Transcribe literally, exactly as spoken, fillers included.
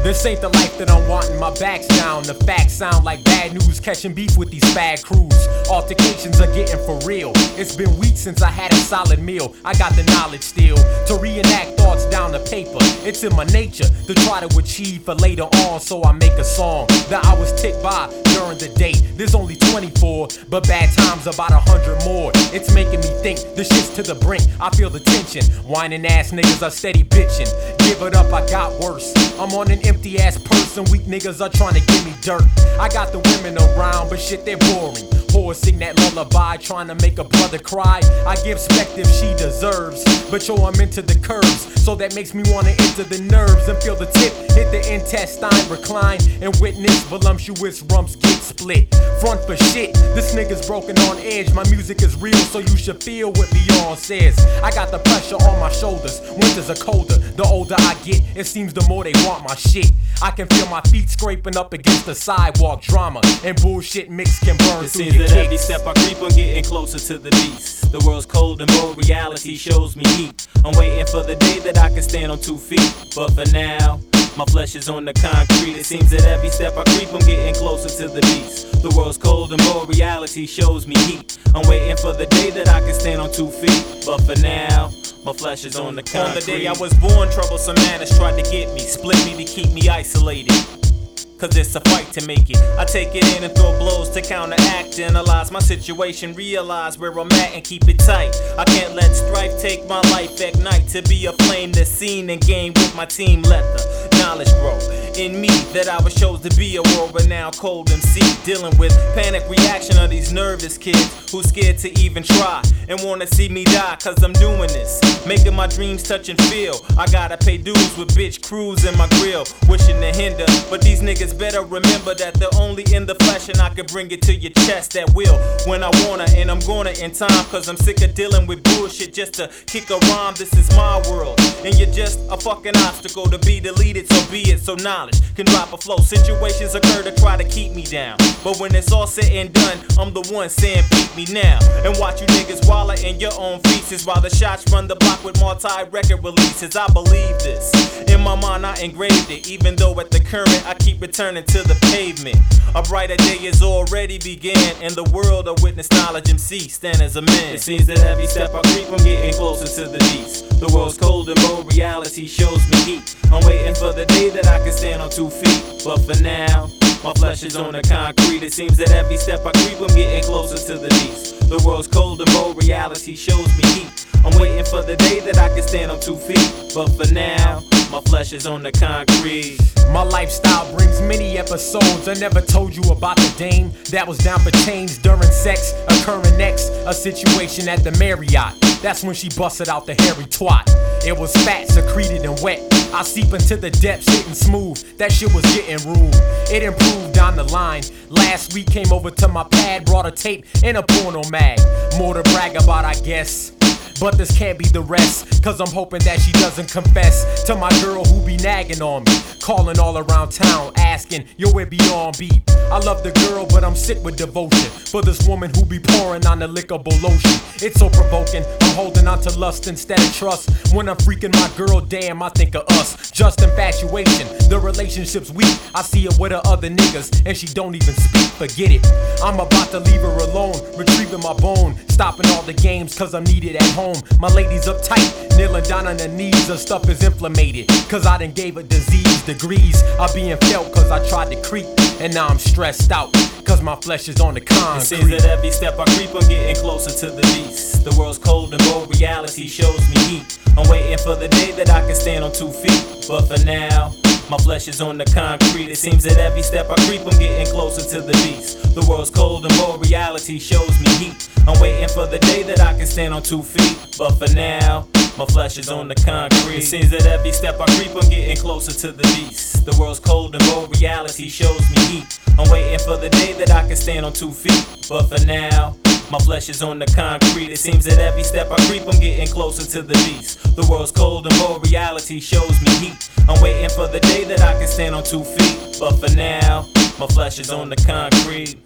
This ain't the life that I'm wanting, my back's down. The facts sound like bad news, catching beef with these bad crews. Altercations are getting for real. It's been weeks since I had a solid meal. I got the knowledge still to reenact thoughts down to paper. It's in my nature to try to achieve for later on, so I make a song. The hours tick by during the day. There's only twenty-four, but bad times about a hundred more. It's making me think this shit's to the brink. I feel the tension. Whining ass niggas are steady bitching. Give it up, I got worse. I'm on an empty ass purse and weak niggas are trying to give me dirt. I got the women around, but shit, they're boring. Whores sing that lullaby, trying to make a brother cry. I give spect if she deserves, but yo, I'm into the curves, so that makes me wanna enter the nerves and feel the tip hit the intestine, recline and witness voluptuous rumps get split. Front for shit, this nigga's broken on edge. My music is real, so you should feel what Beyond says. I got the pressure on my shoulders. Winters are colder. The older I get, it seems the more they want my shit. I can feel my feet scraping up against the sidewalk. Drama and bullshit mix can burn it through seems your that kicks. every step I creep, I'm getting closer to the beast. The world's cold and more reality shows me heat. I'm waiting for the day that I can stand on two feet. But for now, my flesh is on the concrete. It seems that every step I creep, I'm getting closer to the beast. The world's cold and more reality shows me heat. I'm waiting for the day that I can stand on two feet. But for now, my flesh is on the concrete. On the day I was born, troublesome manners tried to get me, split me to keep me isolated. Cause it's a fight to make it. I take it in and throw blows to counteract, analyze my situation, realize where I'm at and keep it tight. I can't let strife take my life at night. To be a flame that's seen and game with my team, let the knowledge grow in me that I was chose to be a world-renowned cold M C. Dealing with panic reaction of these nervous kids who scared to even try and wanna see me die. Cause I'm doing this, making my dreams touch and feel. I gotta pay dues with bitch crews in my grill, wishing to hinder, but these niggas better remember that they're only in the flesh and I can bring it to your chest at will when I wanna, and I'm gonna in time. Cause I'm sick of dealing with bullshit just to kick a rhyme. This is my world and you're just a fucking obstacle to be deleted, so be it. So knowledge can drop a flow. Situations occur to try to keep me down, but when it's all said and done, I'm the one saying beat me now. And watch you niggas wallow in your own feces while the shots run the block with multi-record releases. I believe this, in my mind I engraved it, even though at the current I keep returning to the pavement. A brighter day is already began in the world of witness knowledge M C, stand as a man. It seems that every step I creep, I'm getting closer to the beast. The world's cold and more reality shows me heat. I'm waiting for the day that I can stand on two feet. But for now, my flesh is on the concrete. It seems that every step I creep, I'm getting closer to the beast. The world's cold and more reality shows me heat. I'm waiting for the day that I can stand on two feet. But for now, my flesh is on the concrete. My lifestyle brings many episodes. I never told you about the dame that was down for change during sex. Occurring next, a situation at the Marriott. That's when she busted out the hairy twat. It was fat, secreted and wet. I seep into the depths, hitting smooth. That shit was getting rude. It improved down the line. Last week came over to my pad, brought a tape and a porno mag. More to brag about, I guess. But this can't be the rest, cause I'm hoping that she doesn't confess to my girl who be nagging on me, calling all around town, asking, yo, where Beyond be? I love the girl, but I'm sick with devotion for this woman who be pouring on the lickable lotion. It's so provoking, I'm holding on to lust instead of trust. When I'm freaking my girl, damn, I think of us. Just infatuation, the relationship's weak. I see her with her other niggas, and she don't even speak, forget it. I'm about to leave her alone, retrieving my bone, stopping all the games cause I'm needed at home. My lady's uptight, kneeling down on her knees, her stuff is inflamed. Cause I done gave her disease degrees. I being felt cause I tried to creep, and now I'm stressed out cause my flesh is on the concrete. It seems that every step I creep, I'm getting closer to the beast. The world's cold and more reality shows me heat. I'm waiting for the day that I can stand on two feet. But for now, my flesh is on the concrete. It seems that every step I creep, I'm getting closer to the beast. The world's cold and more reality shows me heat. I'm waiting for the day that I can stand on two feet. But for now, my flesh is on the concrete. It seems that every step I creep, I'm getting closer to the beast. The world's cold and more reality shows me heat. I'm waiting for the day that I can stand on two feet. But for now, my flesh is on the concrete. It seems that every step I creep, I'm getting closer to the beast. The world's cold and more reality shows me heat. I'm waiting for the day that I can stand on two feet. But for now, my flesh is on the concrete.